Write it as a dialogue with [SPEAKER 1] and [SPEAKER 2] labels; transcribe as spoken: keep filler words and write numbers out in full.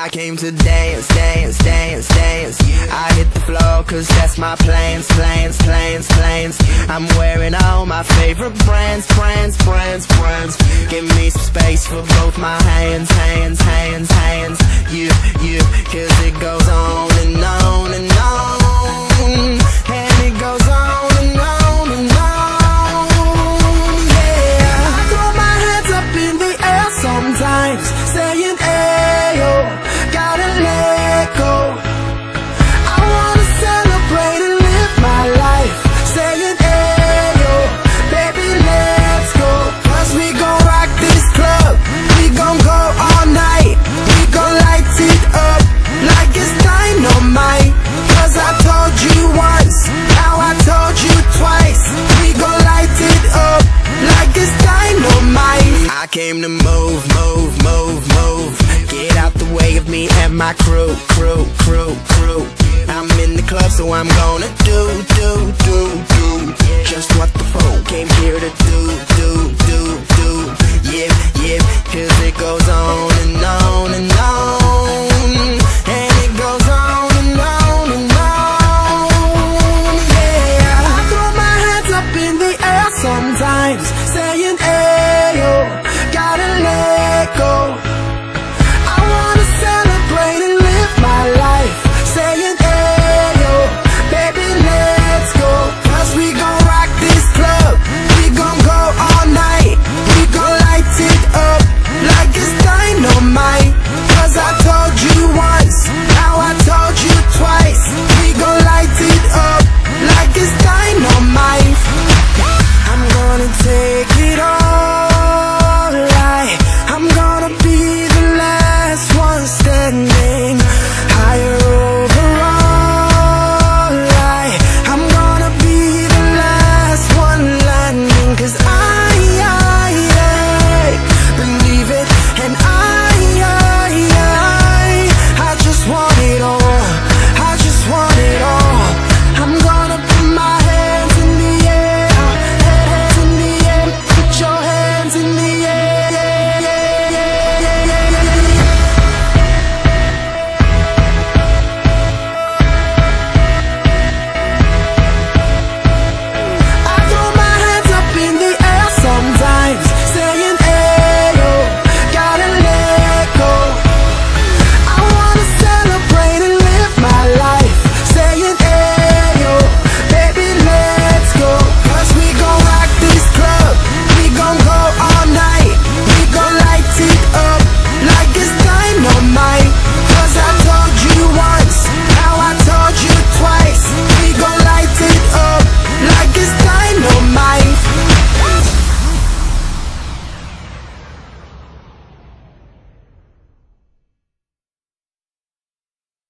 [SPEAKER 1] I came to dance, dance, dance, dance. I hit the floor cause that's my plans, plans, plans, plans. I'm wearing all my favorite brands, brands, brands, brands. Give me some space for both my hands, hands, hands, hands. You, you, cause it goes on and on and on. And it goes on and on and on. Yeah, I throw my hands up in the air sometimes, saying ayo, gotta let go. I wanna celebrate and live my life, saying ayo, baby let's go. Cause we gon' rock this club, we gon' go all night, we gon' light it up like it's dynamite. Cause I told you once, now I told you twice, we gon' light it up like it's dynamite. I came to move, move, move, move. Get out the way of me and my crew, crew, crew, crew. I'm in the club so I'm gonna do, do, do, do